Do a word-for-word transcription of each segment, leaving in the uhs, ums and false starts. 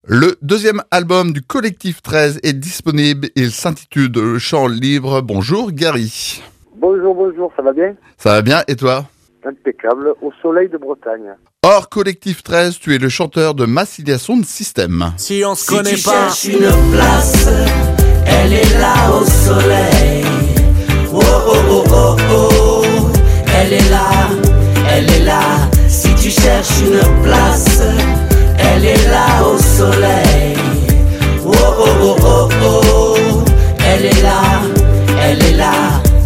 Le deuxième album du collectif treize est disponible. Il s'intitule Le Chant Libre. Bonjour Gary. Bonjour, bonjour, ça va bien? Ça va bien et toi? Impeccable, au soleil de Bretagne. Hors collectif treize, tu es le chanteur de Massilia Sound System. Si on se Si connaît tu pas, cherches une place, elle est là au soleil. Oh oh oh oh oh, elle est là, elle est là. Si tu cherches une place, elle est là au soleil. Oh oh oh oh oh, elle est là, elle est là.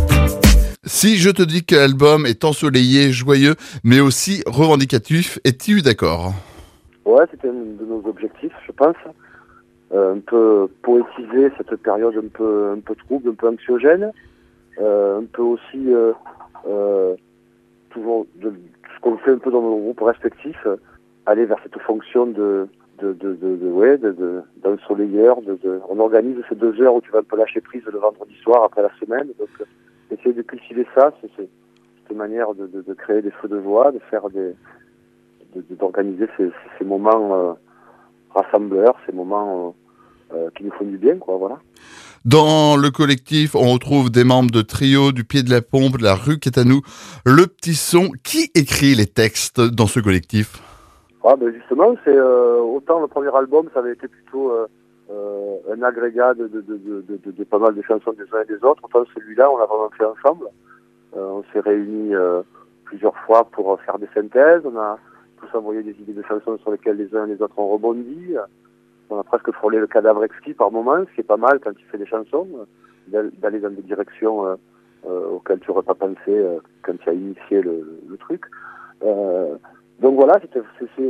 Si je te dis que l'album est ensoleillé, joyeux, mais aussi revendicatif, es-tu d'accord? Ouais, c'était un de nos objectifs, je pense. Euh, un peu poétiser cette période un peu, un peu trouble, un peu anxiogène. Euh, un peu aussi, euh, euh, toujours, de, ce qu'on fait un peu dans nos groupes respectifs, euh, aller vers cette fonction de, de, de, de, de ouais, de, de, d'ensoleilleur. De, de, on organise ces deux heures où tu vas un peu lâcher prise le vendredi soir après la semaine. Donc, euh, essayer de cultiver ça, c'est, c'est, c'est une manière de, de, de créer des feux de joie, de faire des, de, de, d'organiser ces, ces moments euh, rassembleurs, ces moments euh, euh, qui nous font du bien, quoi, voilà. Dans le collectif, on retrouve des membres de Trio, du Pied de la Pompe, de la Rue qui est à nous, Le Petit Son. Qui écrit les textes dans ce collectif? Ah, ben justement, c'est euh, autant le premier album, ça avait été plutôt euh, euh, un agrégat de, de, de, de, de, de pas mal de chansons des uns et des autres. Autant celui-là, on l'a vraiment fait ensemble. Euh, on s'est réunis euh, plusieurs fois pour faire des synthèses. On a tous envoyé des idées de chansons sur lesquelles les uns et les autres ont rebondi. On a presque frôlé le cadavre exquis par moments, ce qui est pas mal quand tu fais des chansons, d'aller dans des directions euh, euh, auxquelles tu n'aurais pas pensé euh, quand tu as initié le, le truc. Euh, donc voilà, c'est, c'est, c'est,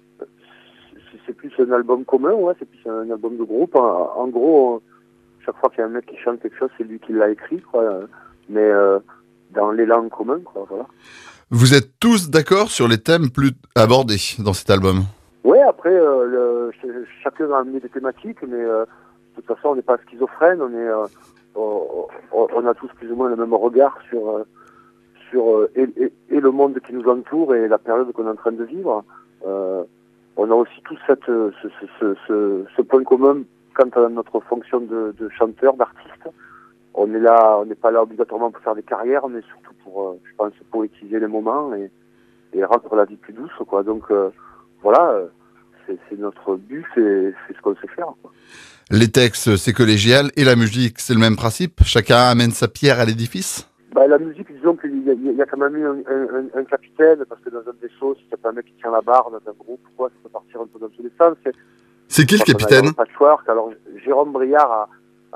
c'est plus un album commun, ouais, c'est plus un album de groupe. En, en gros, chaque fois qu'il y a un mec qui chante quelque chose, c'est lui qui l'a écrit, quoi, mais euh, dans l'élan commun, quoi, voilà. Vous êtes tous d'accord sur les thèmes plus abordés dans cet album? Oui, après, euh, le, chacun a amené des thématiques, mais euh, de toute façon, on n'est pas schizophrène, on est, euh, on, on a tous plus ou moins le même regard sur, euh, sur euh, et, et, et le monde qui nous entoure et la période qu'on est en train de vivre. Euh, on a aussi tous cette, ce, ce, ce, ce, ce point commun quant à notre fonction de, de chanteur, d'artiste. On est là, on n'est pas là obligatoirement pour faire des carrières, mais surtout pour, euh, je pense, poétiser les moments et, et rendre la vie plus douce, quoi. Donc euh, voilà. C'est, c'est notre but, c'est, c'est ce qu'on sait faire, quoi. Les textes, c'est collégial, et la musique, c'est le même principe? Chacun amène sa pierre à l'édifice? Bah, la musique, disons qu'il y a, il y a quand même eu un, un, un capitaine, parce que dans un vaisseau, si c'est pas un mec qui tient la barre dans un groupe, quoi, ça peut partir un peu dans tous les sens. C'est, c'est qui le capitaine? Patchwork. Alors, Jérôme Briard a,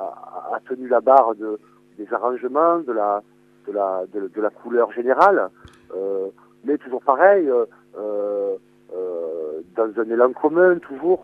a, a tenu la barre de, des arrangements, de la, de la, de, de la couleur générale, euh, mais toujours pareil, euh, euh, Euh, dans un élan commun toujours,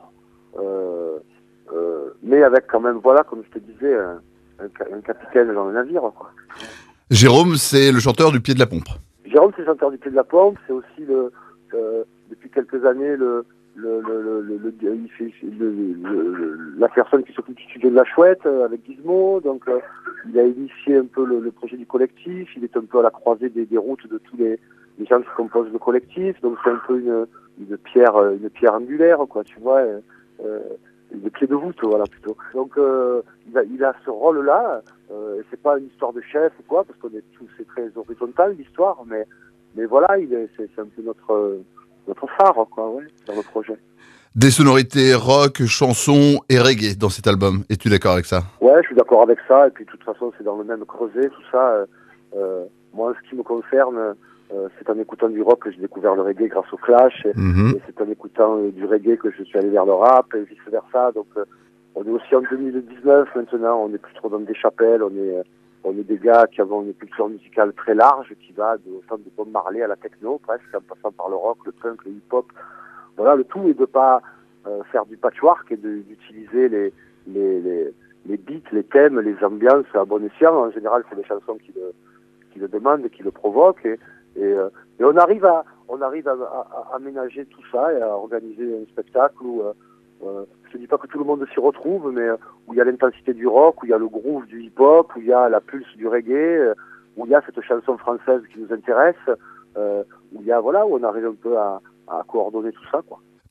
euh, euh, mais avec quand même, voilà, comme je te disais, un, un, un capitaine dans le navire, quoi. Jérôme, c'est le chanteur du Pied de la Pompe. Jérôme, c'est le chanteur du Pied de la Pompe, c'est aussi le, euh, depuis quelques années le, le, le, le, le, le, il fait, le, le, la personne qui s'occupe du studio de la Chouette euh, avec Gizmo, donc euh, il a initié un peu le, le projet du collectif, il est un peu à la croisée des, des routes de tous les, les gens qui composent le collectif, donc c'est un peu une une pierre une pierre angulaire, quoi, tu vois, euh, une clé de voûte, voilà, plutôt. Donc euh, il a il a ce rôle là, euh, et c'est pas une histoire de chef ou quoi, parce qu'on est tous, c'est très horizontal l'histoire, mais mais voilà, il est c'est, c'est un peu notre notre phare, quoi, ouais, dans le projet. Des sonorités rock, chansons et reggae dans cet album, es-tu d'accord avec ça? Ouais, je suis d'accord avec ça, et puis de toute façon c'est dans le même creuset, tout ça. euh, euh, moi, ce qui me concerne, Euh, c'est en écoutant du rock que j'ai découvert le reggae grâce au Clash, et, mmh. et c'est en écoutant euh, du reggae que je suis allé vers le rap, et vice versa. Donc euh, on est aussi en deux mille dix-neuf maintenant, on est plus trop dans des chapelles, on est, on est des gars qui avons une culture musicale très large, qui va de, autant de Bob Marley à la techno presque, en passant par le rock, le punk, le hip-hop. Voilà, le tout est de pas euh, faire du patchwork et de, d'utiliser les, les, les, les beats, les thèmes, les ambiances à bon escient. En général, c'est les chansons qui le, qui le demandent, qui le provoquent, et Et, euh, et on arrive à on arrive à, à, à aménager tout ça et à organiser un spectacle où euh, euh, je ne dis pas que tout le monde s'y retrouve, mais euh, où il y a l'intensité du rock, où il y a le groove du hip-hop, où il y a la pulse du reggae, euh, où il y a cette chanson française qui nous intéresse, euh, où il y a voilà où on arrive un peu à, à coordonner tout ça, quoi.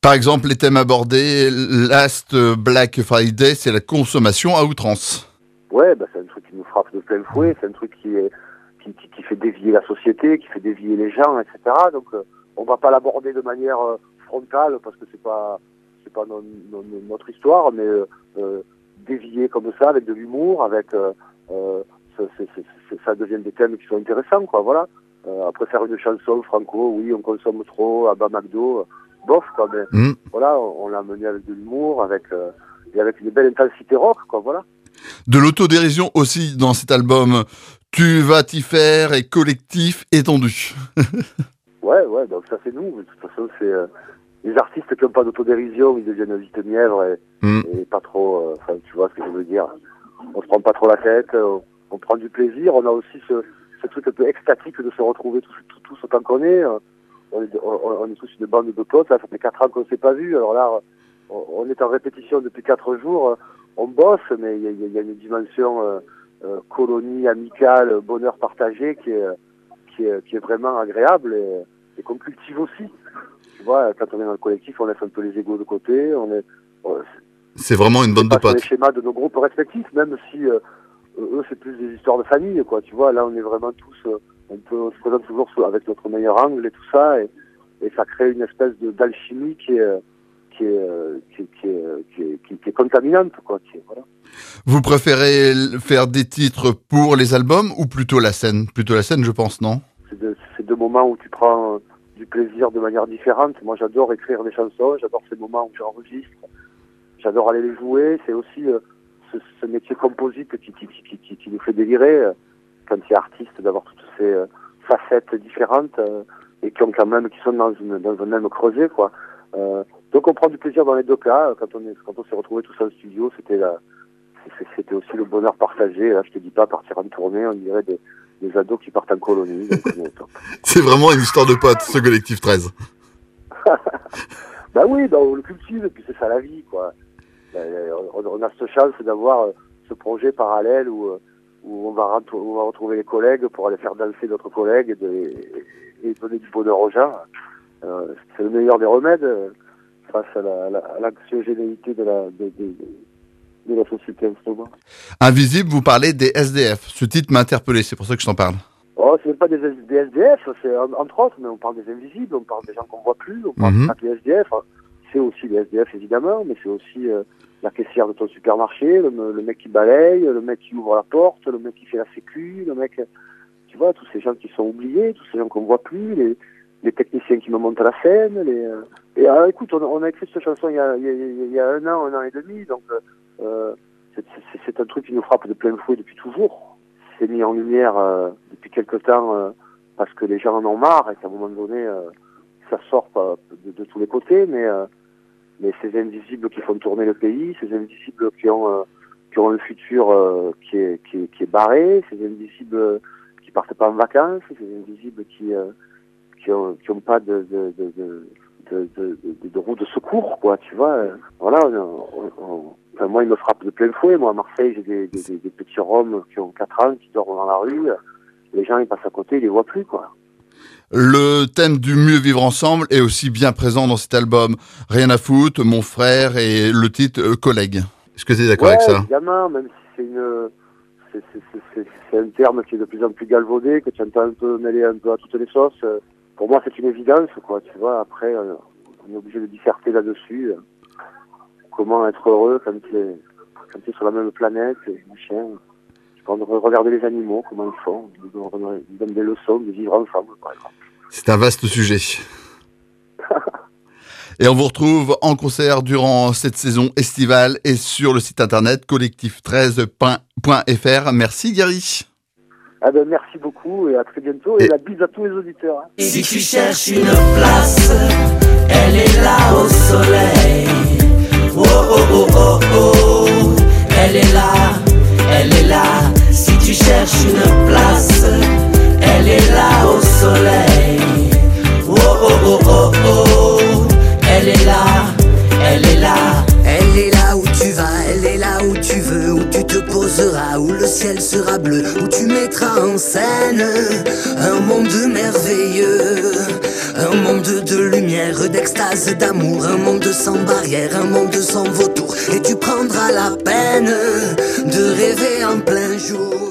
Par exemple, les thèmes abordés, Last Black Friday, c'est la consommation à outrance. Ouais, bah c'est un truc qui nous frappe de plein fouet, c'est un truc qui, est, qui, qui, qui fait dévier la société, qui fait dévier les gens, et cetera. Donc euh, on va pas l'aborder de manière euh, frontale parce que c'est pas c'est pas non, non, notre histoire, mais euh, euh, dévier comme ça avec de l'humour, avec euh, euh, ça, c'est, c'est, c'est, ça devient des thèmes qui sont intéressants, quoi. Voilà. Euh, après faire une chanson franco, oui, on consomme trop, à bas McDo, euh, bof, quoi. Mais mmh. voilà, on, on l'a mené avec de l'humour, avec euh, et avec une belle intensité rock, quoi. Voilà. De l'autodérision aussi dans cet album. Tu vas t'y faire et collectif étendu. ouais, ouais, donc ça c'est nous. De toute façon, c'est euh, les artistes qui n'ont pas d'autodérision, ils deviennent vite mièvres et, mmh. et pas trop. Enfin, euh, tu vois ce que je veux dire. On se prend pas trop la tête, on, on prend du plaisir. On a aussi ce, ce truc un peu extatique de se retrouver tous, tous, tous autant qu'on est. On est, on, on est tous une bande de potes. Là, ça fait quatre ans qu'on s'est pas vus. Alors là, on, on est en répétition depuis quatre jours. On bosse, mais il y, y a une dimension euh, euh, colonie, amicale, bonheur partagé qui est, qui est, qui est vraiment agréable et, et qu'on cultive aussi. Tu vois, quand on est dans le collectif, on laisse un peu les égos de côté. On est, on, c'est vraiment une bande de potes. Les schémas de nos groupes respectifs, même si euh, eux, c'est plus des histoires de famille, quoi. Tu vois, là, on est vraiment tous, euh, on, peut, on se présente toujours avec notre meilleur angle et tout ça, et, et ça crée une espèce de, d'alchimie qui est... Qui est, qui, est, qui, est, qui, est, qui, est, qui est contaminante, quoi. Qui est, voilà. Vous préférez faire des titres pour les albums ou plutôt la scène? Plutôt la scène, je pense, non? C'est, de, c'est deux moments où tu prends du plaisir de manière différente. Moi, j'adore écrire des chansons, j'adore ces moments où j'enregistre, j'adore aller les jouer. C'est aussi euh, ce, ce métier composite qui, qui, qui, qui, qui nous fait délirer, euh, quand tu es artiste, d'avoir toutes ces euh, facettes différentes euh, et qui ont quand même, qui sont dans, une, dans un même creuset, quoi. Euh, donc on prend du plaisir dans les deux cas. Quand on est, quand on s'est retrouvés tous en studio, c'était la, c'était aussi le bonheur partagé. Là, je te dis pas partir en tournée, on dirait des, des ados qui partent en colonie. Donc, c'est vraiment une histoire de potes, ce collectif treize. Bah oui, bah on le cultive et puis c'est ça la vie, quoi. On a cette chance d'avoir ce projet parallèle où, où on va, on va retrouver les collègues pour aller faire danser d'autres collègues et, de, et donner du bonheur aux gens. Euh, c'est le meilleur des remèdes euh, face à, la, à, la, à l'anxiogénéité de la, de, de, de la société en ce moment. Invisible, vous parlez des S D F. Ce titre m'a interpellé, c'est pour ça que je t'en parle. Oh, c'est même pas des, des S D F, c'est entre autres, mais on parle des invisibles, on parle des gens qu'on voit plus, on parle mm-hmm. pas des S D F. C'est aussi les S D F évidemment, mais c'est aussi euh, la caissière de ton supermarché, le, le mec qui balaye, le mec qui ouvre la porte, le mec qui fait la sécu, le mec, tu vois, tous ces gens qui sont oubliés, tous ces gens qu'on voit plus, les les techniciens qui me montent à la scène, les, euh... et alors, écoute, on a, on a écrit cette chanson il y a, il y a, il y a un an, un an et demi, donc euh, c'est, c'est, c'est un truc qui nous frappe de plein fouet depuis toujours. C'est mis en lumière euh, depuis quelque temps euh, parce que les gens en ont marre et qu'à un moment donné, euh, ça sort pas de, de tous les côtés, mais euh, mais ces invisibles qui font tourner le pays, ces invisibles qui ont euh, qui ont un futur euh, qui est qui est, qui est barré, ces invisibles qui partent pas en vacances, ces invisibles qui euh, qui ont, qui ont pas de de de, de, de, de, de, de roue de secours, quoi, tu vois. Voilà, on, on, on, enfin, moi, il me frappe de plein fouet. Moi, à Marseille, j'ai des, des, des, des petits Roms qui ont quatre ans, qui dorment dans la rue. Les gens, ils passent à côté, ils les voient plus, quoi. Le thème du mieux vivre ensemble est aussi bien présent dans cet album. Rien à foutre, mon frère, et le titre euh, collègue. Est-ce que tu es d'accord ouais, avec ça? Évidemment, même si c'est une... C'est, c'est, c'est, c'est, c'est un terme qui est de plus en plus galvaudé, que tu entends un peu mêler un peu à toutes les sauces. Pour moi, c'est une évidence, quoi. Tu vois, après, on est obligé de disserter là-dessus. Comment être heureux quand tu es, quand tu es sur la même planète, machin. Tu peux regarder les animaux, comment ils font. Ils donnent des leçons de vivre ensemble, par exemple. C'est un vaste sujet. Et on vous retrouve en concert durant cette saison estivale et sur le site internet collectif treize point f r. Merci, Gary. Ah ben merci beaucoup et à très bientôt et, et la bise à tous les auditeurs. Hein. Si tu cherches une place, elle est là au soleil. Oh oh oh oh oh, elle est là, elle est là. Si tu cherches une place, elle est là au soleil. Oh oh oh oh oh, elle est là, elle est là. Elle est là où tu vas, elle est là où tu veux, où tu te poseras, où le ciel sera bleu, où tu mettras en scène un monde merveilleux, un monde de lumière. lumière, d'extase, d'amour, un monde sans barrière, un monde sans vautour. Et tu prendras la peine de rêver en plein jour.